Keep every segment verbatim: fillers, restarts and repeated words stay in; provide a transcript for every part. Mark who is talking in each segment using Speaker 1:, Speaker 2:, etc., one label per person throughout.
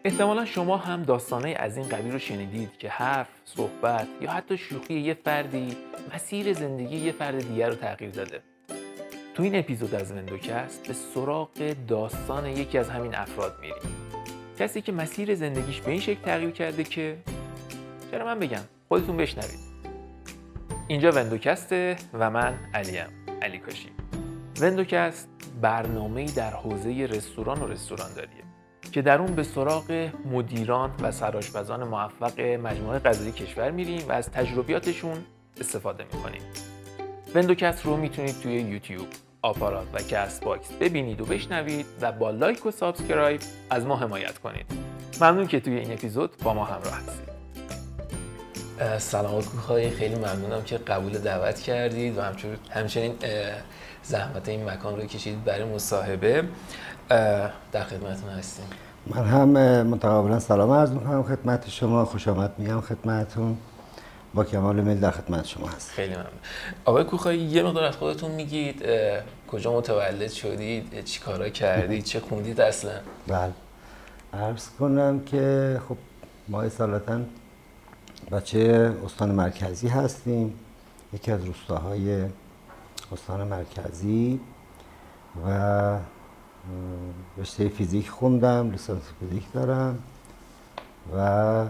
Speaker 1: احتمالا شما هم داستانای از این قبیل رو شنیدید که حرف، صحبت یا حتی شوخی یه فردی مسیر زندگی یه فرد دیگر رو تغییر داده. تو این اپیزود از وندوکست به سراغ داستان یکی از همین افراد میریم. کسی که مسیر زندگیش به این شکل تغییر کرده که چرا من بگم، خودتون بشنوید. اینجا وندوکسته و من علیم، علی کاشی. وندوکست برنامه‌ای در حوزه رستوران و رستورانداریه که در اون به سراغ مدیران و سرآشپزان موفق مجموعه غذایی کشور میریم و از تجربیاتشون استفاده میکنیم. وندوکست رو میتونید توی یوتیوب، آپارات و کست باکس ببینید و بشنوید و با لایک و سابسکرایب از ما حمایت کنید. ممنون که توی این اپیزود با ما همراه هستید. سلام کوخای، خیلی ممنونم که قبول دعوت کردید و همچنین همچنین زحمت این مکان رو کشیدید برای مصاحبه. در خدمتتون هستیم.
Speaker 2: من هم متقابلا سلام عرض می‌کنم خدمت شما، خوش آمد میگم خدمتتون. با کمال میل در خدمت شما هست.
Speaker 1: خیلی ممنون. آقای کوخایی، یه مقدار از خودتون میگید، کجا متولد شدید، چی کارا کردید، چه خوندید اصلا؟
Speaker 2: بله. عرض کنم که خب ما اصالتاً بچه استان مرکزی هستیم، یکی از روستاهای استان مرکزی و رشته فیزیک خوندم، لیسانس فیزیک دارم و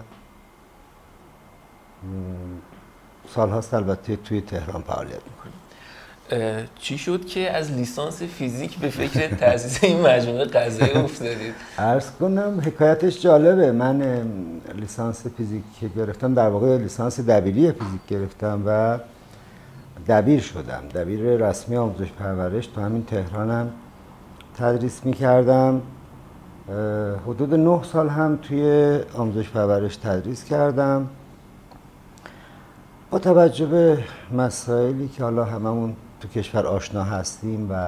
Speaker 2: سالهاست البته توی تهران فعالیت میکنم.
Speaker 1: چی شد که از لیسانس فیزیک به فکر تأسیس این مجموعه غذایی افتادید؟
Speaker 2: عرض کنم حکایتش جالبه. من لیسانس فیزیک که گرفتم، در واقع لیسانس دبیری فیزیک گرفتم و دبیر شدم، دبیر رسمی آموزش پرورش. تو همین تهرانم تدریس میکردم. حدود نه سال هم توی آموزش پرورش تدریس کردم. با توجه به مسائلی که حالا هممون تو کشور آشنا هستیم و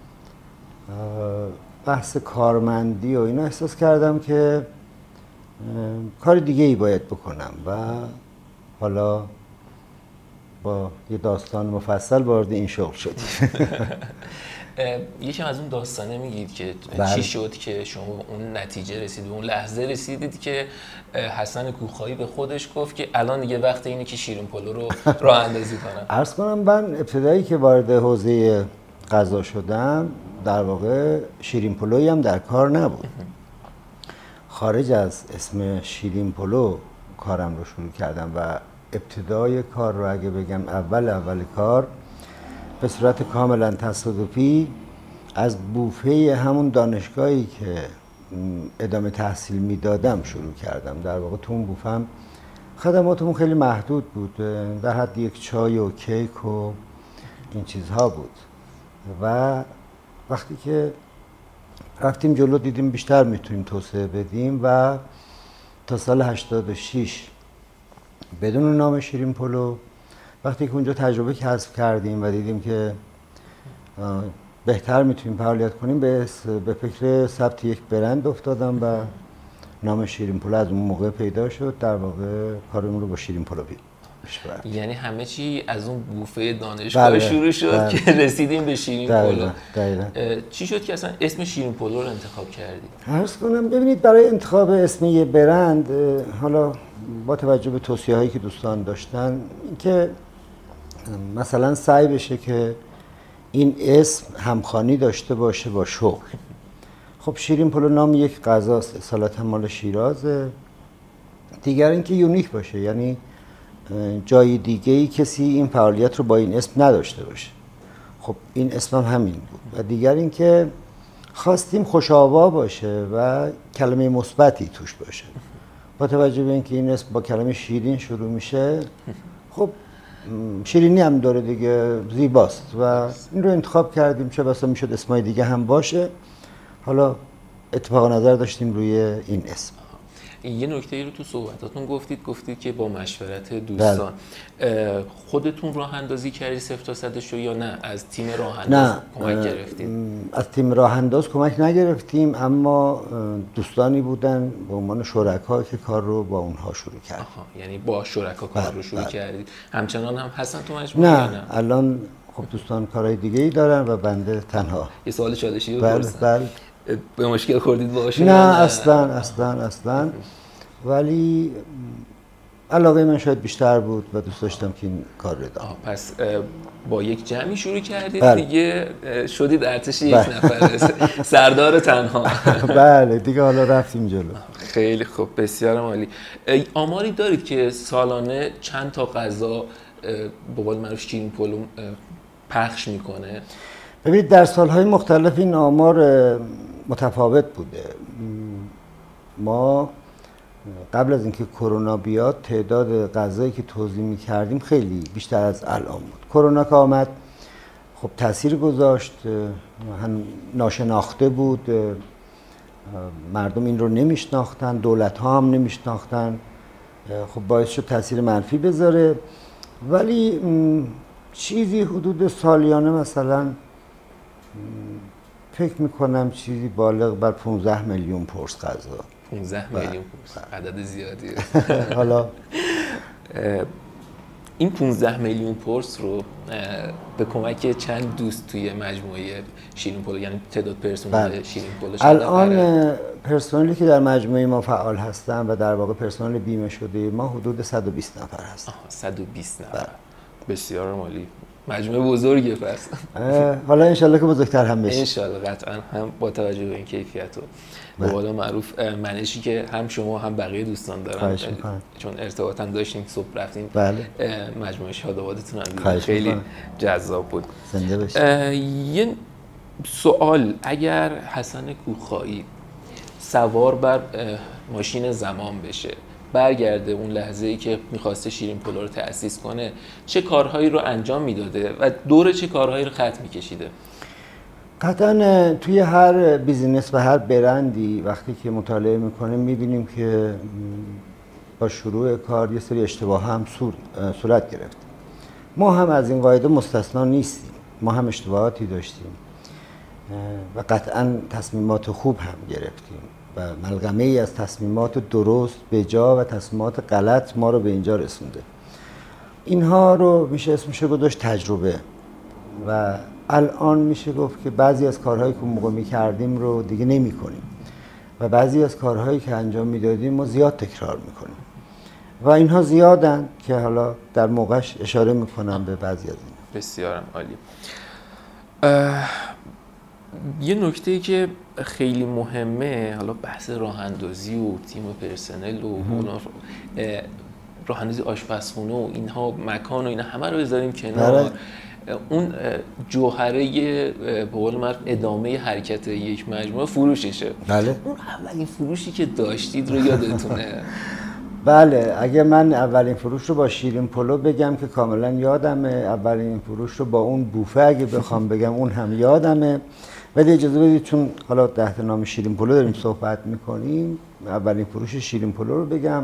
Speaker 2: بحث کارمندی و اینا، احساس کردم که کار دیگه ای باید بکنم و حالا با یه داستان مفصل وارد این شغل شدیم.
Speaker 1: یکم از اون داستانه میگید که
Speaker 2: بله.
Speaker 1: چی شد که شما اون نتیجه رسیدید، اون لحظه رسیدید که حسن کوخایی به خودش گفت که الان دیگه وقت اینه که شیرین پلو رو راه اندازی کنم؟
Speaker 2: عرض کنم من ابتدایی که وارد حوزه غذا شدم، در واقع شیرین پلویی هم در کار نبود. خارج از اسم شیرین پلو کارم رو شروع کردم و ابتدای کار رو اگه بگم اول اول کار به صورت کاملا تصادفی از بوفه همون دانشگاهی که ادامه تحصیل میدادم شروع کردم. در واقع تو اون بوفه هم خدماتمون خیلی محدود بود، در حد یک چای و کیک و این چیزها بود و وقتی که رفتیم جلو دیدیم بیشتر میتونیم توسعه بدیم و تا سال هشتاد و شش بدون نام شیرین پلو، وقتی که اونجا تجربه کسب کردیم و دیدیم که بهتر میتونیم فعالیت کنیم، به به فکر ثبت یک برند افتادم و نام شیرین پلو از اون موقع پیدا شد. در واقع کارمون رو با شیرین پلو پیش بردیم.
Speaker 1: یعنی همه چی از اون بوفه دانشگاه
Speaker 2: بله.
Speaker 1: شروع شد بله. که رسیدیم به شیرین پلو.
Speaker 2: دقیقاً.
Speaker 1: چی شد که اصلا اسم شیرین پلو رو انتخاب کردید؟
Speaker 2: عرض کنم ببینید، برای انتخاب اسم یه برند، حالا با توجه به توصیه هایی که دوستان داشتن، که مثلا سعی بشه که این اسم همخوانی داشته باشه با شغل. خب شیرین پلو نام یک غذاست، اصالتا مال شیرازه. دیگر اینکه یونیک باشه، یعنی جای دیگه ای کسی این فعالیت رو با این اسم نداشته باشه. خب این اسم هم همین بود. و دیگر اینکه خواستیم خوش‌آوا باشه و کلمه مثبتی توش باشه. با توجه به اینکه این اسم با کلمه شیرین شروع میشه، خب شیرینی هم داره دیگه، زیباست و این رو انتخاب کردیم. چه بسا میشد اسمای دیگه هم باشه. حالا اتفاق نظر داشتیم روی این اسم.
Speaker 1: یه نکته ای رو تو صحبتاتون گفتید گفتید که با مشورت دوستان بله. خودتون راه اندازی کردید صفر تا صدش رو یا نه از تیم راه انداز کمک گرفتید؟
Speaker 2: از تیم راه انداز کمک نگرفتیم، اما دوستانی بودن به عنوان شرکا که کار رو با اونها شروع کردیم.
Speaker 1: یعنی با شرکا کار
Speaker 2: بله.
Speaker 1: رو شروع بله. کردید. همچنان هم حسن تو
Speaker 2: مجموعه نه, نه الان خب دوستان کارهای دیگه ای دارن و بنده تنها.
Speaker 1: یه سوال چالشی رو
Speaker 2: بله بله.
Speaker 1: به مشکل خوردید باهاشون؟
Speaker 2: نه اصلا اصلا اصلا ولی علاقه من شاید بیشتر بود و دوست داشتم که این کار رو ادامه.
Speaker 1: پس با یک جمعی شروع کردید.
Speaker 2: بله.
Speaker 1: دیگه شدید ارتش یک نفره، سردار تنها.
Speaker 2: بله دیگه حالا رفتیم جلو.
Speaker 1: خیلی خوب، بسیار عالی. آماری دارید که سالانه چند تا غذا به قول معروف شیرین پلو پخش میکنه؟
Speaker 2: ببینید در سالهای مختلف این آمار متفاوت بوده. ما قبل از اینکه کرونا بیاد تعداد غذایی که توزیع می‌کردیم خیلی بیشتر از الان بود. کرونا که آمد خب تاثیر گذاشت، هم ناشناخته بود، مردم این رو نمیشناختن، دولت‌ها هم نمیشناختن، خب باعث شد تاثیر منفی بذاره. ولی چیزی حدود سالیانه مثلا فکر میکنم چیزی بالغ بر پانزده میلیون پرس غذا.
Speaker 1: پانزده میلیون پرس عدد زیادیه.
Speaker 2: حالا
Speaker 1: این پانزده میلیون پرس رو به کمک چند دوست توی مجموعه شیرین پلو، یعنی تعداد پرسنل شیرین پلو،
Speaker 2: الان پرسنلی که در مجموعه ما فعال هستن و در واقع پرسنل بیمه شده ما حدود صد و بیست نفر هستن.
Speaker 1: صد و بیست نفر. بسیار عالی. مجموعه بزرگه پس.
Speaker 2: حالا انشالله که بزرگتر هم بشه.
Speaker 1: انشالله قطعا، هم با توجه به این کیفیت و به قول معروف منشی که هم شما هم بقیه دوستان دارن، چون ارتباط هم داشتیم صبح رفتیم. بله. مجموعه شادابادتون هم خیلی جذاب بود.
Speaker 2: زنده باشید.
Speaker 1: یه سوال، اگر حسن کوخایی سوار بر ماشین زمان بشه، برگرده اون لحظه‌ای که می‌خواسته شیرین پلو رو تأسیس کنه، چه کارهایی رو انجام میداده و دور چه کارهایی رو خط می‌کشیده؟
Speaker 2: قطعاً توی هر بیزینس و هر برندی وقتی که مطالعه می‌کنیم می‌بینیم که با شروع کار یه سری اشتباه هم صورت گرفت. ما هم از این قاعده مستثنا نیستیم. ما هم اشتباهاتی داشتیم و قطعاً تصمیمات خوب هم گرفتیم و ملغمه ای از تصمیمات درست به جا و تصمیمات غلط ما رو به اینجا رسونده. اینها رو میشه اسمش گذاشت تجربه و الان میشه گفت که بعضی از کارهایی که اون موقع میکردیم رو دیگه نمی کنیم و بعضی از کارهایی که انجام میدادیم ما زیاد تکرار میکنیم و اینها زیادن که حالا در موقعش اشاره میکنم به بعضی از اینها.
Speaker 1: بسیارم عالی. یه نکته که خیلی مهمه، حالا بحث راه اندازی و تیم و پرسنل و راه اندازی آشپزخونه و اینها، مکان و اینا همه رو بذاریم کنار. اون جوهره به قول معروف ادامه حرکت یک مجموعه فروششه.
Speaker 2: بله.
Speaker 1: اون اولین فروشی که داشتید رو یادتونه؟
Speaker 2: بله، اگه من اولین فروش رو با شیرین پلو بگم که کاملا یادمه، اولین فروش رو با اون بوفه اگه بخوام بگم اون هم یادمه، ولی اجازه بدید چون حالا تحت نام شیرین پلو داریم صحبت میکنیم اولین فروش شیرین پلو رو بگم.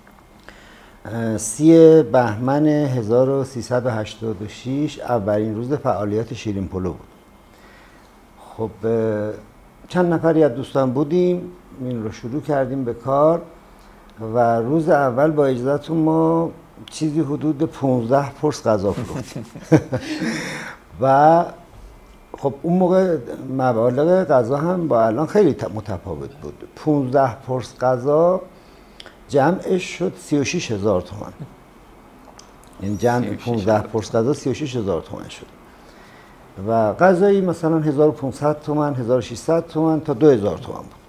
Speaker 2: سی بهمن هزار و سیصد و هشتاد و شش اولین روز فعالیت شیرین پلو بود. خب چند نفری از دوستان بودیم، این رو شروع کردیم به کار و روز اول با اجازهتون ما چیزی حدود پانزده پرس غذا فروختیم و خب اون موقع مبالغ غذا هم با الان خیلی متفاوت بود. پانزده پرس غذا جمعش شد سی و شش هزار تومان. این جمع پانزده پرس غذا سی و شش هزار تومان شد و غذایی مثلا هزار و پانصد تومان، هزار و ششصد تومان تا دو هزار تومان بود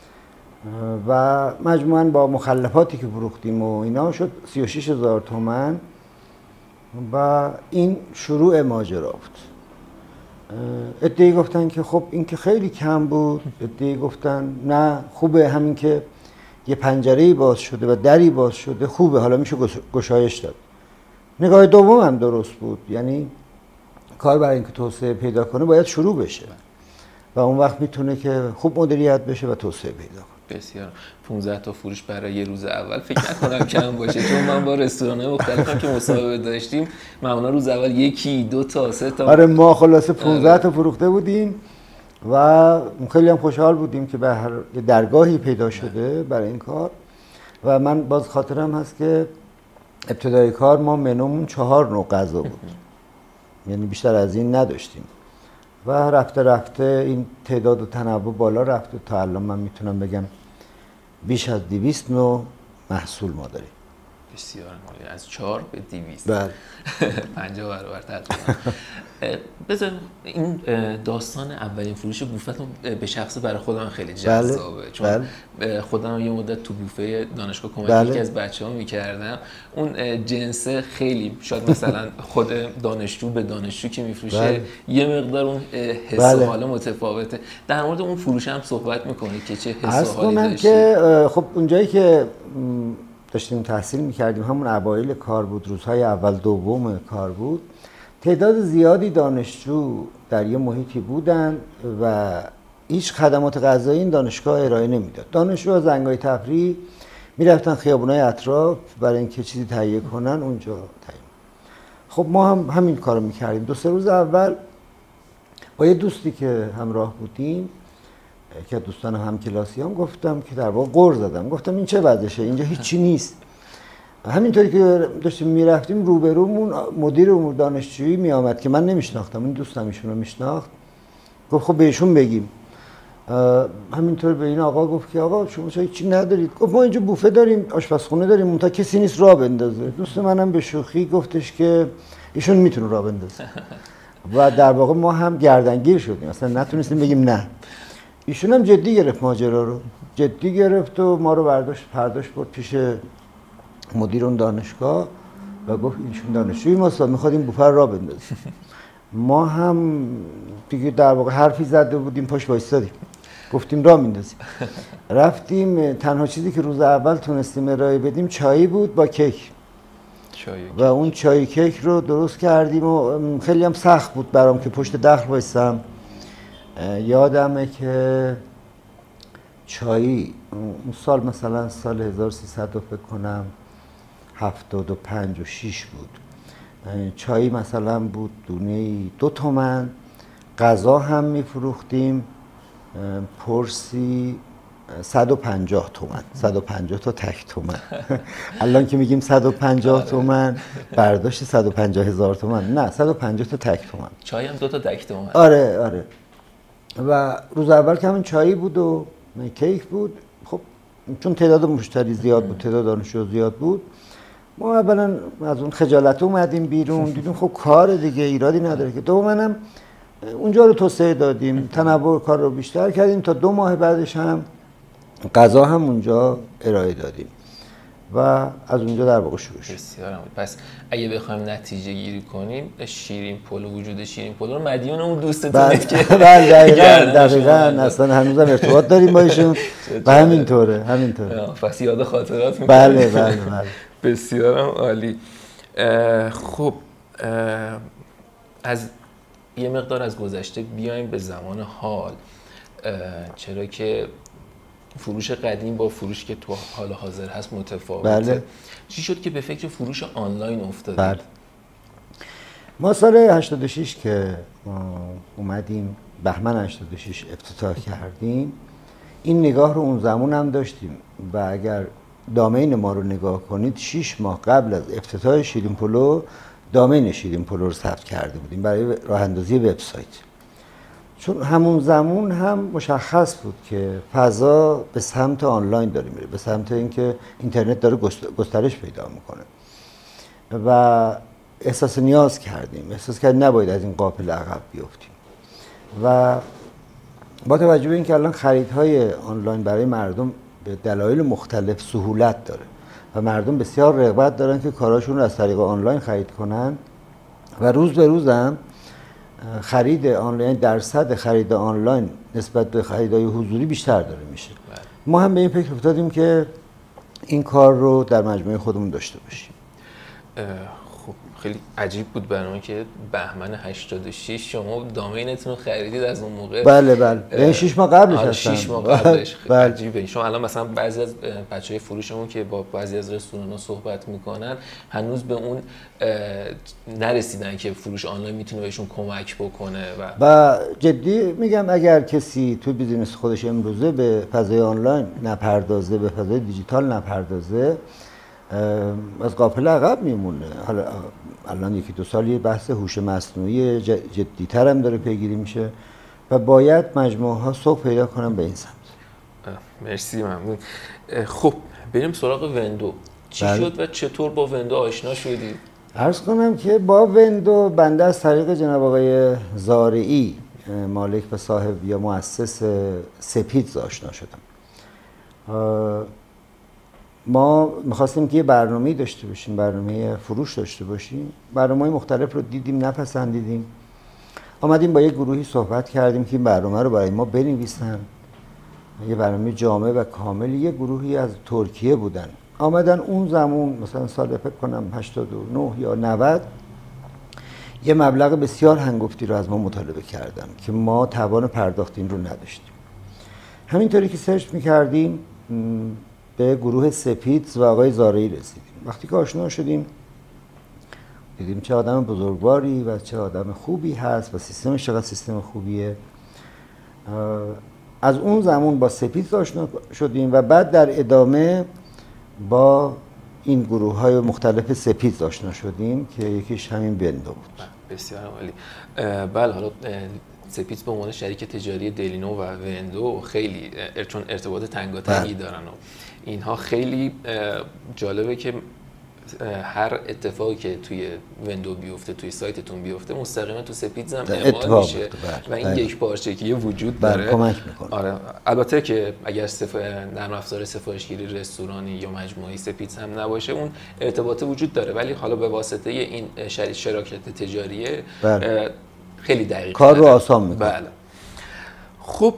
Speaker 2: و مجموعاً با مخلفاتی که فروختیم و اینا شد سی و شش هزار تومان و این شروع ماجرا بود. عده‌ای گفتن که خب این که خیلی کم بود، عده‌ای گفتن نه خوبه، همین که یه پنجره‌ای باز شده و دری باز شده خوبه، حالا میشه گشایش داد. نگاه دوم هم درست بود، یعنی کار برای اینکه توسعه پیدا کنه باید شروع بشه و اون وقت میتونه که خوب مدیریت بشه و توسعه پیدا کنه.
Speaker 1: بسیار. پانزده تا فروش برای یه روز اول فکر نکنم کم باشه، چون من با رستوران‌های مختلفم که مصاحبه داشتیم معمولا روز اول یکی دو تا سه تا.
Speaker 2: آره ما خلاصه پانزده تا فروخته بودیم و خیلی هم خوشحال بودیم که به هر درگاهی پیدا شده برای این کار و من باز خاطرم هست که ابتدای کار ما منومون چهار نوع غذا بود، یعنی بیشتر از این نداشتیم و رفته رفته این تعداد و تنوع بالا رفته تا الان من میتونم بگم بیش از دویست نوع محصول ما داریم.
Speaker 1: بسیار عالی. از چهار به دویست.
Speaker 2: بله.
Speaker 1: پنجاه برابر تقریبا. بذار این داستان اولین فروش بوفتون به شخص برای خودم خیلی جذابه.
Speaker 2: بله.
Speaker 1: چون
Speaker 2: بله.
Speaker 1: خودم یه مدت تو بوفه دانشگاه کمک
Speaker 2: بله.
Speaker 1: یکی از بچه‌ها می‌کردم. اون جنس خیلی شاید مثلا خود دانشجو به دانشجو که میفروشه
Speaker 2: بله.
Speaker 1: یه مقدار اون حس
Speaker 2: بله.
Speaker 1: و حال متفاوته. در مورد اون فروش هم صحبت می‌کنید که چه حس و حالی
Speaker 2: داشته؟ که خب اونجایی که داشتیم تحصیل می‌کردیم همون اوایل کار بود، روزهای اول دوم کار بود، تعداد زیادی دانشجو در یه محیطی بودن و هیچ خدمات غذایی این دانشگاه ارائه نمیداد. دانشجو از زنگای تفریح میرفتن خیابونای اطراف برای اینکه چیزی تهیه کنن اونجا تهیه. خب ما هم همین کارو میکردیم. دو سه روز اول با یه دوستی که همراه بودیم که دوستان هم کلاسیام گفتم که در واقع غر زدم، گفتم این چه وضعشه، اینجا هیچی نیست. همینطوری که داشتیم میرفتیم روبرومون مدیر امور دانشجویی میآمد که من نمیشناختم، این دوستم ایشونو میشناخت، گفت خب بهشون بگیم. همینطور به این آقا گفت که آقا شما چرا هیچی ندارید؟ گفت ما اینجا بوفه داریم، آشپزخونه داریم، اون تا کسی نیست راه بندازه. دوست منم به شوخی گفتش که ایشون میتونه راه بندازه. و در واقع ما هم گردنگیر شدیم، اصلا نتونستیم بگیم نه. ایشون هم جدی گرفت ماجرا رو، جدی گرفت و ما رو برداشت پرداش برد پیش مدیر اون دانشگاه و گفت ایشون دانشجوی ماست و میخواد این بوفه را بندازه. ما هم دیگه در واقع حرفی زده بودیم پاش وایسادیم، گفتیم را میندازیم. رفتیم، تنها چیزی که روز اول تونستیم ارائه بدیم چایی بود با کیک
Speaker 1: چای
Speaker 2: و اون چای کیک رو درست کردیم و خیلی هم سخت بود برام که پشت دخل وایسم. یادمه که چایی اون سال مثلا سال هزار و سیصد رو فکر کنم هفتاد و پنج و شش بود. چایی مثلا بود دونه دو تومن، غذا هم میفروختیم پرسی صد و پنجاه تومن، صد و پنجاه تا تک تومن. الان که میگیم صد و پنجاه تومن برداشت صد و پنجاه هزار تومن، نه صد و پنجاه تا تک تومن.
Speaker 1: چای هم دو تا تک تومن.
Speaker 2: آره آره. و روز اول که همین چایی بود و کیک بود. خب چون تعداد مشتری زیاد بود، تعداد دانشجو زیاد بود، ما اولا از اون خجالت اومدیم بیرون، دیدیم خب کار دیگه ایرادی نداره که. دومنم اونجا رو توسعه دادیم، تنوع کار رو بیشتر کردیم، تا دو ماه بعدش هم غذا هم اونجا ارائه دادیم و از اونجا در واقع شروع شد.
Speaker 1: بسیار عالی. پس اگه بخوایم نتیجه گیری کنیم، شیرین پلو، وجود شیرین پلو رو مدیون اون دوستتونه که
Speaker 2: بله دقیقاً دقیقاً اصلا هنوزم ارتباط داریم با ایشون و همینطوره همینطوره.
Speaker 1: پس یاد خاطرات میکنیم.
Speaker 2: بله بله بله.
Speaker 1: بسیارم عالی. خب از یه مقدار از گذشته بیایم به زمان حال، چرا که فروش قدیم با فروش که تو حال حاضر هست متفاوته.
Speaker 2: بله.
Speaker 1: چی شد که به فکر فروش آنلاین افتادید؟
Speaker 2: بله. ما سال هشتاد و شش که اومدیم بهمن هشتاد و شش افتتاح کردیم، این نگاه رو اون زمان هم داشتیم و اگر دامین ما رو نگاه کنید شش ماه قبل از افتتاح شیرین پلو دامین شیرین پلو رو ثبت کرده بودیم برای راه اندازی وبسایت. چون همون زمان هم مشخص بود که فضا به سمت آنلاین داره میره، به سمت اینکه اینترنت داره گسترش پیدا میکنه و احساس نیاز کردیم، احساس کردیم نباید از این قافله عقب بیفتیم و با توجه به اینکه الان خریدهای آنلاین برای مردم به دلایل مختلف سهولت داره و مردم بسیار رغبت دارن که کاراشون رو از طریق آنلاین خرید کنن و روز به روز هم خرید آنلاین، درصد خرید آنلاین نسبت به خریدهای حضوری بیشتر داره میشه. بله. ما هم به این فکر افتادیم که این کار رو در مجموعه خودمون داشته باشیم.
Speaker 1: خب خیلی عجیب بود برام که بهمن هشتاد و شش شما دامینتون رو خریدید از اون موقع.
Speaker 2: بله بله. این شش ماه قبلش هستن.
Speaker 1: شش ماه قبلش. بله. عجیبه. شما الان مثلا بعضی از بچهای فروشمون که با بعضی از رستوران‌ها صحبت میکنن هنوز به اون نرسیدن که فروش آنلاین میتونه بهشون کمک بکنه و
Speaker 2: و جدی میگم اگر کسی تو بیزینس خودش امروزه به فضای آنلاین نپردازه، به فضای دیجیتال نپردازه، از قافله عقب میمونه. حالا الان یکی دو سال یه بحث هوش مصنوعی جدی‌تر هم داره پیگیری میشه و باید مجموعه ها سوق پیدا کنن به این سمت.
Speaker 1: مرسی، ممنون. خب بریم سراغ وندو. چی بله. شد و چطور با وندو آشنا شدی؟
Speaker 2: عرض کنم که با وندو بنده از طریق جناب آقای زارعی مالک و صاحب یا مؤسس سپیدز آشنا شدم. ما می‌خواستیم که یه برنامه‌ای داشته باشیم، برنامه فروش داشته باشیم. برنامه‌های مختلف رو دیدیم، نپسندیدیم. آمدیم با یه گروهی صحبت کردیم که این برنامه رو برای ما بنویسن. یه برنامه جامع و کامل. یه گروهی از ترکیه بودن. آمدن اون زمان مثلا سال فکر کنم هشتاد و نه یا نود یه مبلغ بسیار هنگفتی رو از ما مطالبه کردن که ما توان پرداخت این رو نداشتیم. همینطوری که سرچ می‌کردیم به گروه سپیدز و آقای زارعی رسیدیم. وقتی که آشنا شدیم دیدیم چه آدم بزرگواری و چه آدم خوبی هست و سیستمش چقدر سیستم خوبیه. از اون زمان با سپیدز آشنا شدیم و بعد در ادامه با این گروه های مختلف سپیدز آشنا شدیم که یکیش همین وندو بود.
Speaker 1: بسیار عالی. بله، حالا سپیدز به عنوان شریک تجاری دلینو و وندو خیلی چون ارتباط تنگاتنگی دارن و اینها خیلی جالبه که هر اتفاقی که توی وندو بیفته، توی سایتتون بیفته، مستقیما تو سپیدز هم اعمال میشه بر. و این بر. یک پارچگی وجود داره،
Speaker 2: کمک میکنه.
Speaker 1: آره، البته که اگر صف... نرم افزار سفارشگیری رستورانی یا مجموعه سپیدز هم نباشه اون ارتباط وجود داره، ولی حالا به واسطه این شراکت تجاریه خیلی دقیق
Speaker 2: کار رو آسان میکنه.
Speaker 1: بله. خب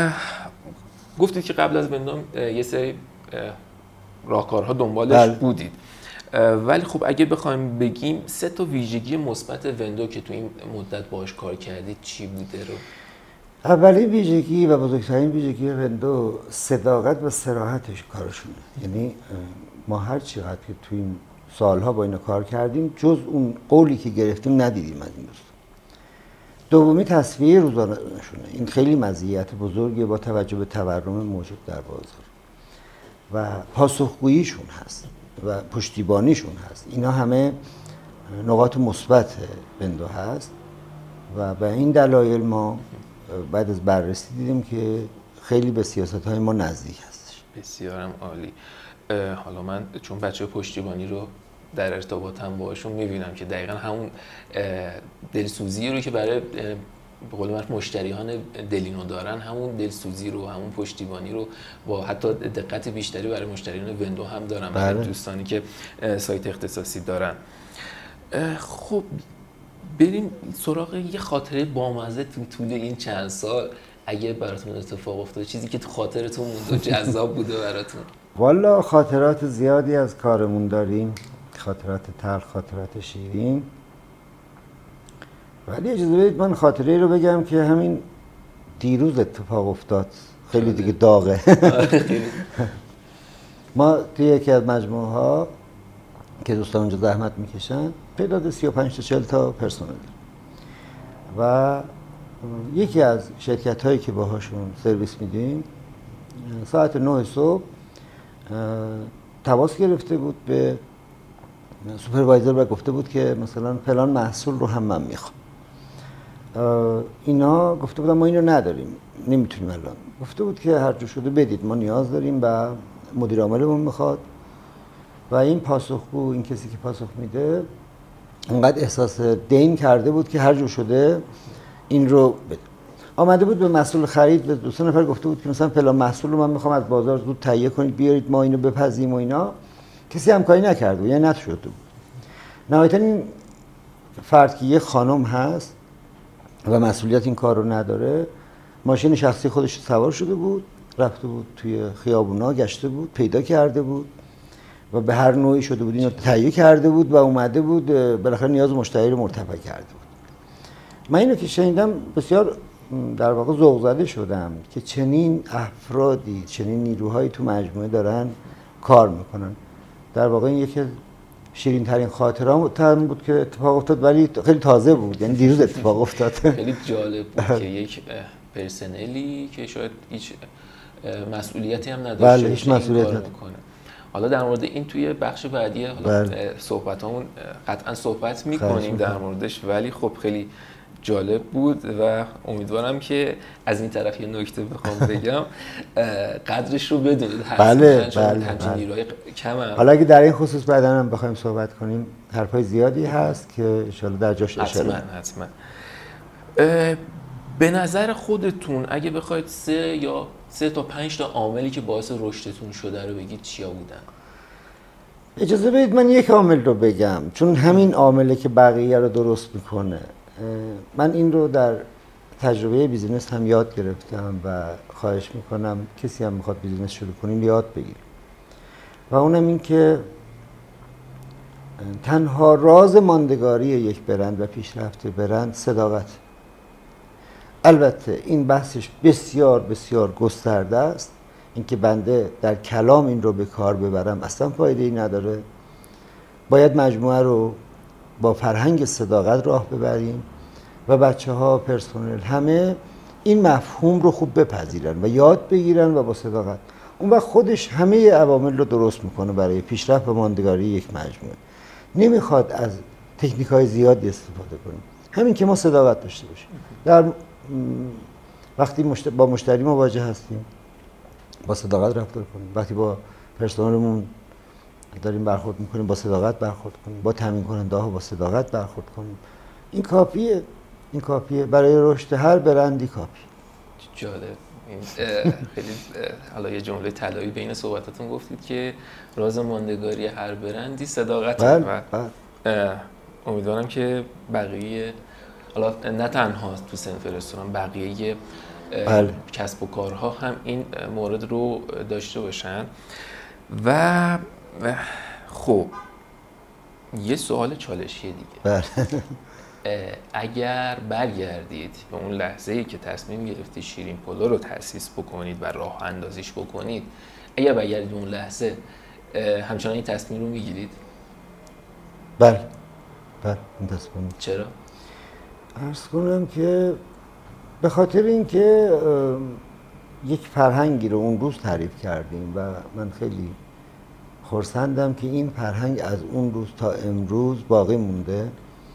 Speaker 1: گفتید که قبل از وندو یه سری راهکارها دنبالش بله. بودید، ولی خب اگه بخوایم بگیم سه تا ویژگی مثبت وندو که تو این مدت باهاش کار کردید چی بوده رو؟
Speaker 2: اولین ویژگی و بزرگترین ویژگی وندو صداقت و صراحتش کارشونه. یعنی ما هر چقدر که تو این سالها با اینا کار کردیم جز اون قولی که گرفتیم ندیدیم از این دوست. دومی تصفیه روزانه‌شونه. این خیلی مزیت بزرگی با توجه به تورم موجود در بازار و پاسخگوییشون هست و پشتیبانیشون هست. اینا همه نقاط مثبت وندو هست و به این دلایل ما بعد از بررسی دیدیم که خیلی به سیاست‌های ما نزدیک هستش.
Speaker 1: بسیارم عالی. حالا من چون بچه پشتیبانی رو در ارتباطم باشون می‌بینم که دقیقاً همون دلسوزی رو که برای به قول من مشتریان دلینو دارن، همون دلسوزی رو، همون پشتیبانی رو با حتی دقت بیشتری برای مشتریان وندو هم دارن، برای دوستانی که سایت اختصاصی دارن. خب بریم سراغ یه خاطره بامزه تو طول این چند سال اگه براتون اتفاق افتاده، چیزی که تو خاطرتون مونده و جذاب بوده براتون.
Speaker 2: والا خاطرات زیادی از کارمون داریم، خاطرات تلخ، خاطرات شیرین. ولی اجازه بدید من خاطره رو بگم که همین دیروز اتفاق افتاد، خیلی دیگه داغه. ما توی یکی از مجموعه ها که دوستان اونجا زحمت میکشن تعداد سی و پنج تا چهل تا پرسنل و یکی از شرکت هایی که باهاشون سرویس میدیم ساعت نه صبح تماس گرفته بود به سوپروایزر و گفته بود که مثلا فلان محصول رو هم من میخوام. اینا گفته بودن ما اینو نداریم، نمیتونیم الان. گفته بود که هر جور شده بدید، ما نیاز داریم و مدیر عاملمون میخواد و این پاسخگو، این کسی که پاسخ میده انقدر احساس دین کرده بود که هر جور شده این رو بده. آمده بود به مسئول خرید، به دو سه نفر گفته بود که مثلا فلان محصول رو من میخوام از بازار زود تهیه کنید بیارید ما اینو بپزیم و اینا. کسی همکاری نکرده، یعنی نشده بود. نهایتا این فرد که یه خانم هست و مسئولیت این کار رو نداره، ماشین شخصی خودش سوار شده بود، رفته بود توی خیابونا، گشته بود، پیدا کرده بود و به هر نوعی شده بود اینو تهیه کرده بود و اومده بود بالاخره نیاز مشتری رو مرتفع کرده بود. من اینو که شنیدم بسیار در واقع ذوق زده شدم که چنین افرادی، چنین نیروهایی تو مجموعه دارن کار میکنن. در واقع این یکی شیرین ترین خاطرام بود که اتفاق افتاد، ولی خیلی تازه بود، یعنی دیروز اتفاق افتاد.
Speaker 1: خیلی جالب بود که یک پرسنلی که شاید هیچ مسئولیتی هم نداشته
Speaker 2: بله هیچ مسئولیتی نداره.
Speaker 1: حالا در مورد این توی بخش بعدی حالا صحبتامون قطعا صحبت میکنیم در موردش، ولی خب خیلی جالب بود و امیدوارم که از این طرف یه نکته بخوام بگم قدرش رو بدونید.
Speaker 2: بله بله
Speaker 1: همچین نیروهای کم هم.
Speaker 2: حالا اگه در این خصوص بعدا هم بخوایم صحبت کنیم حرفای زیادی هست که ان شاءالله در جاش اشاره
Speaker 1: حتما حتما. به نظر خودتون اگه بخواید سه یا سه تا پنج تا عاملی که باعث رشدتون شده رو بگید چیا بودن؟
Speaker 2: اجازه بدید من یک عامل رو بگم، چون همین عامله که بقیه رو درست میکنه. من این رو در تجربه بیزینس هم یاد گرفتم و خواهش میکنم کسی هم میخواد بیزینس شروع کنیم یاد بگیر، و اونم این که تنها راز ماندگاری یک برند و پیشرفت برند صداقت. البته این بحثش بسیار بسیار گسترده است، اینکه بنده در کلام این رو به کار ببرم اصلا فایده ای نداره. باید مجموعه رو با فرهنگ صداقت راه ببریم و بچه ها، پرسنل، همه این مفهوم رو خوب بپذیرن و یاد بگیرن و با صداقت اون وقت خودش همه عوامل رو درست میکنه برای پیشرفت و ماندگاری یک مجموعه. نمیخواد از تکنیک های زیادی استفاده کنیم، همین که ما صداقت داشته باشیم. در وقتی مشت... با مشتری مواجه هستیم با صداقت رفتار کنیم، وقتی با پرسنلمون داریم برخورد میکنیم با صداقت برخورد کنیم، با تامین کننده ها با صداقت برخورد کنیم. این کافیه، این کافیه برای رشد هر برندی کافیه.
Speaker 1: جالب. خیلی حالا یه جمله طلایی بین صحبتاتون گفتید که راز ماندگاری هر برندی صداقت.
Speaker 2: بله
Speaker 1: و امیدوارم که بقیه حالا نه تنها تو صنف رستوران، بقیه بله. کسب و کارها هم این مورد رو داشته باشن. و خب یه سوال چالشی دیگه.
Speaker 2: بله.
Speaker 1: اگر برگردید به اون لحظه‌ای که تصمیم گرفتی شیرین پلو رو تأسیس بکنید و راه اندازیش بکنید، اگر برگردید به اون لحظه همچنان این تصمیم رو میگیرید؟
Speaker 2: بله بله این تصمیم.
Speaker 1: چرا؟
Speaker 2: عرض کنم که به خاطر اینکه یک فرهنگی رو اون روز تعریف کردیم و من خیلی خرسندم که این فرهنگ از اون روز تا امروز باقی مونده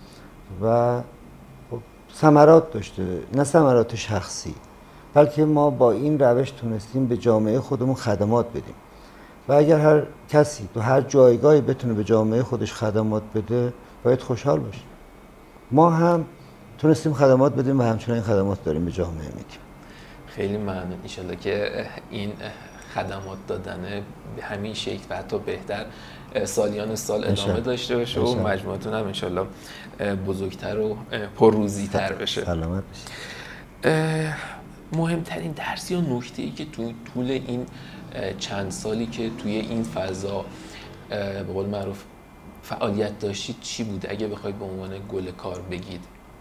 Speaker 2: و ثمرات داشته، نه ثمرات شخصی، بلکه ما با این روش تونستیم به جامعه خودمون خدمات بدیم و اگر هر کسی تو هر جایگاهی بتونه به جامعه خودش خدمات بده باید خوشحال باشه. ما هم تونستیم خدمات بدیم و همچنین خدمات داریم به جامعه میدیم.
Speaker 1: خیلی ممنون. انشالله که این خدمات دادن به همین شکل و حتی بهتر سالیان سال ادامه داشته باشه و مجموعتون هم انشالله بزرگتر و پرروزی‌تر بشه.
Speaker 2: سلامت باشید.
Speaker 1: مهمترین درس یا نکته‌ای که تو طول این چند سالی که توی این فضا به قول معروف فعالیت داشتید چی بود اگه بخواید به عنوان گل کار بگید؟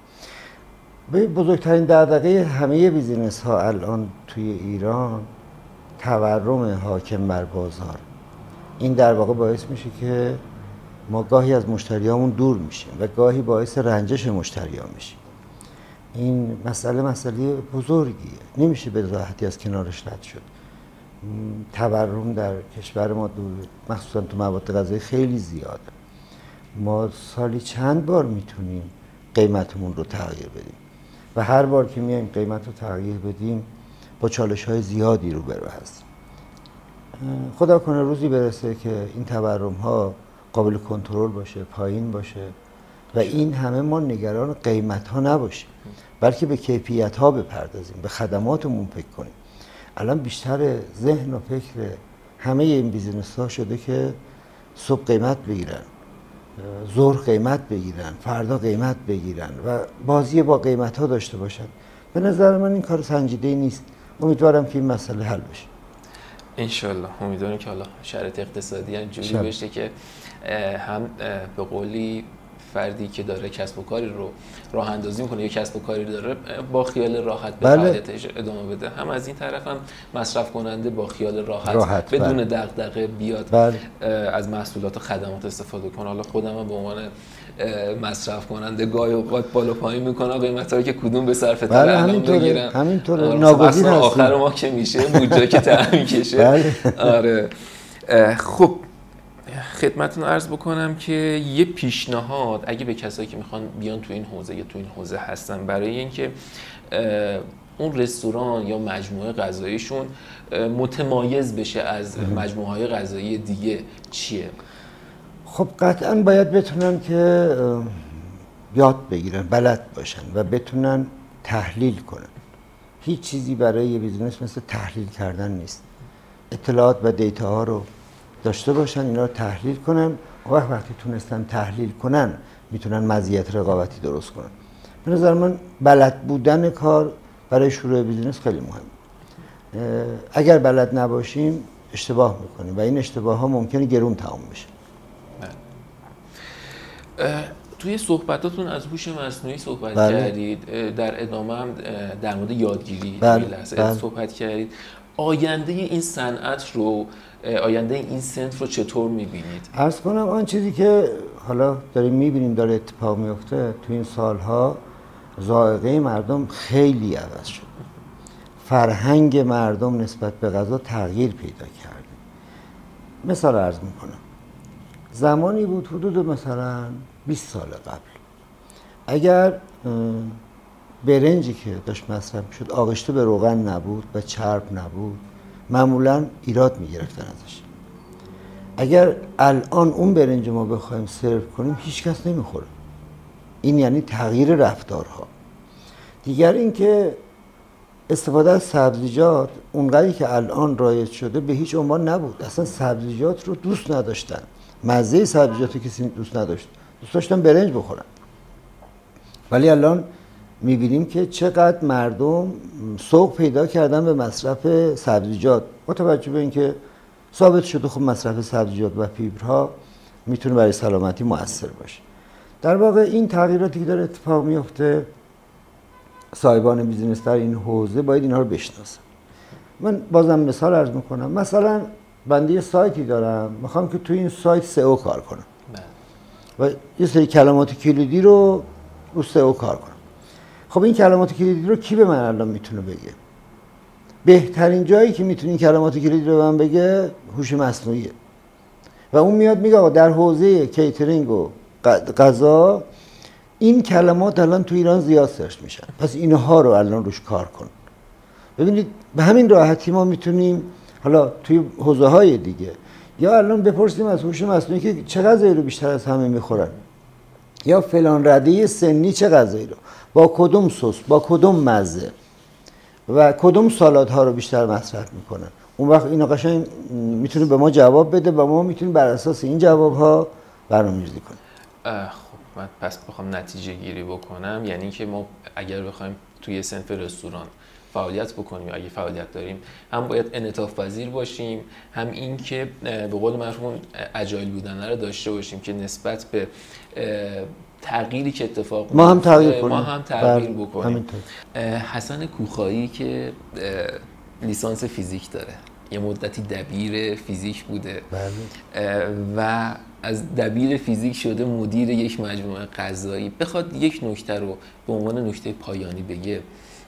Speaker 2: بزرگترین دغدغه همه بیزینس ها الان توی ایران تورم حاکم بر بازار. این در واقع باعث میشه که ما گاهی از مشتریامون دور میشیم و گاهی باعث رنجش مشتری‌ها میشیم. این مسئله مسئله بزرگیه، نمیشه به راحتی از کنارش رد شد. تورم در کشور ما مخصوصا تو مواد غذایی خیلی زیاده. ما سالی چند بار میتونیم قیمتمون رو تغییر بدیم و هر بار که میایم قیمت رو تغییر بدیم با چالش‌های زیادی روبرو هستیم. خدا کنه روزی برسه که این تورم‌ها قابل کنترل باشه، پایین باشه و این همه ما نگران قیمت‌ها نباشیم، بلکه به کیفیت‌ها بپردازیم، به خدماتمون فکر کنیم. الان بیشتر ذهن و فکر همه این بیزینس‌ها شده که صبح قیمت بگیرن، ظهر قیمت بگیرن، فردا قیمت بگیرن و بازی با قیمت‌ها داشته باشن. به نظر من این کار سنجیده‌ای نیست. امیدوارم که این مسئله حل بشه.
Speaker 1: انشالله. امیدوارم که حالا شرایط اقتصادی هم جوری بشه که هم به قولی فردی که داره کسب و کاری رو راه اندازی میکنه یا کسب و کاری داره با خیال راحت به فعالیتش ادامه بده، هم از این طرف هم مصرف کننده با خیال راحت, راحت بدون دغدغه بیاد بله. از محصولات و خدمات استفاده کنه. حالا خودم هم به عنوان مصرف کننده گاهی اوقات بالا پایین میکنه قیمتا رو که کدوم به صرفه تر الان بگیرم.
Speaker 2: همینطوره ناگزیر هستیم.
Speaker 1: آخر ما که میشه بودجه که تعیین کشه. آره خب خدمتتون عرض بکنم که یه پیشنهاد اگه به کسایی که میخوان بیان تو این حوزه یا تو این حوزه هستن برای اینکه اون رستوران یا مجموعه غذاییشون متمایز بشه از مجموعه‌های غذایی دیگه چیه؟
Speaker 2: خب قطعاً باید بتونن که یاد بگیرن، بلد باشن و بتونن تحلیل کنن. هیچ چیزی برای یه بیزینس مثل تحلیل کردن نیست. اطلاعات و دیتا ها رو داشته باشن، اینا رو تحلیل کنن. وقت وقتی تونستن تحلیل کنن میتونن مزیت رقابتی درست کنن. به نظر من بلد بودن کار برای شروع بیزینس خیلی مهمه. اگر بلد نباشیم اشتباه میکنیم و این اشتباه ها ممکنه گرون تمام بشه.
Speaker 1: توی صحبتاتون از هوش مصنوعی صحبت
Speaker 2: بله.
Speaker 1: کردید، در ادامه هم در مورد یادگیری
Speaker 2: بله.
Speaker 1: لحظه
Speaker 2: بله.
Speaker 1: صحبت کردید. آینده این صنعت رو، آینده این صنف رو چطور می‌بینید؟
Speaker 2: عرض کنم آن چیزی که حالا داریم می‌بینیم داره اتفاق میفته تو این سالها، ذائقه مردم خیلی عوض شد. فرهنگ مردم نسبت به غذا تغییر پیدا کرده. مثال عرض میکنم، زمانی بود حدود مثلا بیست سال قبل، اگر برنجی که داشت مصرف میشد آغشته به روغن نبود و چرب نبود، معمولا ایراد میگرفتن ازش. اگر الان اون برنج ما بخوایم سرو کنیم هیچ کس نمیخوره. این یعنی تغییر رفتارها. دیگر اینکه استفاده از سبزیجات اونقدری که الان رایج شده به هیچ عنوان نبود. اصلا سبزیجات رو دوست نداشتن. مزه سبزیجات رو کسی دوست نداشت. دوست داشتن برنج بخورن. ولی الان میبینیم که چقدر مردم سوق پیدا کردن به مصرف سبزیجات، با توجه به اینکه ثابت شده خب مصرف سبزیجات و فیبرها میتونه برای سلامتی مؤثر باشه. در واقع این تغییراتی که داره اتفاق میفته، صاحبان بیزینس در این حوزه باید اینها رو بشناسن. من بازم مثال عرض میکنم. مثلا بنده یه سایتی دارم، میخوام که تو این سایت سئو کار کنم و یه سری کلمات کلیدی رو رو سئو کار کنم. خب این کلمات کلیدی رو کی به من الان میتونه بگه؟ بهترین جایی که میتونه این کلمات کلیدی رو به من بگه هوش مصنوعیه. و اون میاد میگه آقا در حوزه کیترینگ و غذا این کلمات الان تو ایران زیاد سرچ میشن، پس اینها رو الان روش کار کن. ببینید به همین راحتی ما میتونیم حالا توی حوزه های دیگه یا الان بپرسیم از هوش مصنوعی که چه غذایی رو بیشتر از همه میخورن، یا فلان رده سنی چه غذایی رو با کدوم سس، با کدوم مزه و کدوم سالادها رو بیشتر مصرف میکنن. اون وقت اینا قشنگ میتونه به ما جواب بده و ما میتونیم بر اساس این جوابها برنامه‌ریزی کنیم.
Speaker 1: خب من پس بخوام نتیجه گیری بکنم، یعنی که ما اگر بخوایم توی صنف رستوران فعالیت بکنیم، اگه فعالیت داریم، هم باید انعطاف پذیر باشیم، هم این که به قول معروف اجایل بودن رو داشته باشیم که نسبت به تغییری که اتفاق
Speaker 2: ما هم تغییر کنیم،
Speaker 1: ما هم تغییر بکنیم.
Speaker 2: همینطور.
Speaker 1: حسن کوخایی که لیسانس فیزیک داره، یه مدتی دبیر فیزیک بوده.
Speaker 2: بله.
Speaker 1: و از دبیر فیزیک شده مدیر یک مجموعه غذایی، بخواد یک نکته رو به عنوان نکته پایانی بگه،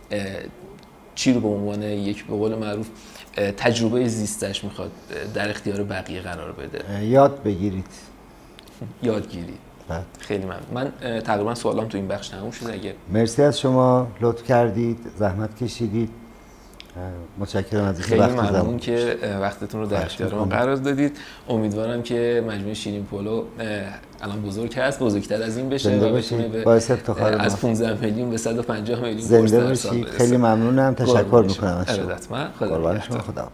Speaker 1: چی رو به عنوان یک به قول معروف تجربه زیستش میخواد در اختیار بقیه قرار بده؟
Speaker 2: یاد بگیرید.
Speaker 1: یادگیری.
Speaker 2: بله.
Speaker 1: خیلی ممنون. من تقریبا سوالام تو این بخش تموم شده. اگه
Speaker 2: مرسی از شما، لطف کردید، زحمت کشیدید. متشکرم از
Speaker 1: خیلی ممنون که وقتتون رو در اختیار ما قرار دادید. امیدوارم که مجموعه شیرین پلو الان بزرگ هست، بزرگتر از این بشه و بتونه به از پانزده میلیون به صد و پنجاه میلیون
Speaker 2: زنده باشید. خیلی ممنونم، تشکر میکنم از شما.
Speaker 1: ارادتمند. خدا
Speaker 2: خدا.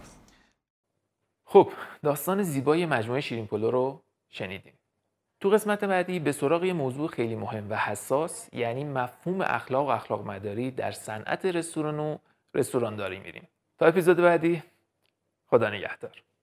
Speaker 1: خب داستان زیبای مجموعه شیرین پلو رو شنیدیم. تو قسمت بعدی به سراغ یه موضوع خیلی مهم و حساس، یعنی مفهوم اخلاق و اخلاق مداری در صنعت رستوران و رستورانداری میریم. تا اپیزود بعدی، خدا نگهدار.